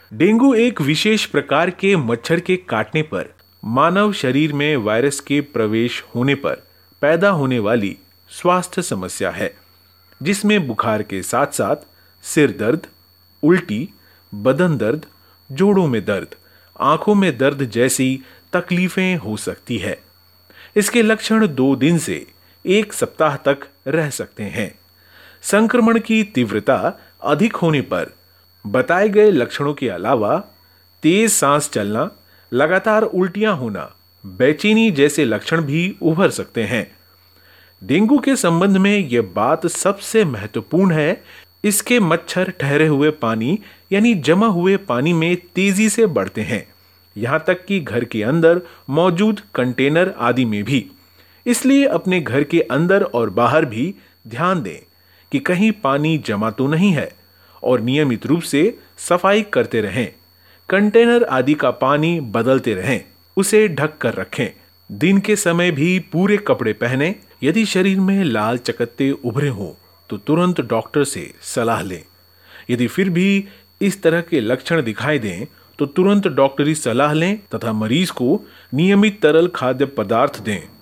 Dengue एक विशेष प्रकार के मच्छर के काटने पर मानव शरीर में वायरस के प्रवेश होने पर पैदा होने वाली स्वास्थ्य समस्या है, जिसमें बुखार के साथ साथ सिर दर्द, उल्टी, बदन दर्द, जोड़ों में दर्द, आंखों में दर्द जैसी तकलीफें हो सकती है। इसके लक्षण 2 दिन से 1 सप्ताह तक रह सकते हैं। संक्रमण की तीव्रता अधिक होने पर बताए गए लक्षणों के अलावा तेज सांस चलना, लगातार उल्टियां होना, बेचैनी जैसे लक्षण भी उभर सकते हैं। डेंगू के संबंध में यह बात सबसे महत्वपूर्ण है, इसके मच्छर ठहरे हुए पानी यानी जमा हुए पानी में तेजी से बढ़ते हैं, यहां तक कि घर के अंदर मौजूद कंटेनर आदि में भी। इसलिए अपने घर के अंदर और बाहर भी ध्यान दें कि कहीं पानी जमा तो नहीं है और नियमित रूप से सफाई करते रहें। कंटेनर आदि का पानी बदलते रहें, उसे ढक कर रखें। दिन के समय भी पूरे कपड़े पहनें। यदि शरीर में लाल चकत्ते उभरे हों तो तुरंत डॉक्टर से सलाह लें। यदि फिर भी इस तरह के लक्षण दिखाई दें तो तुरंत डॉक्टरी सलाह लें तथा मरीज को नियमित तरल खाद्य पदार्थ दें।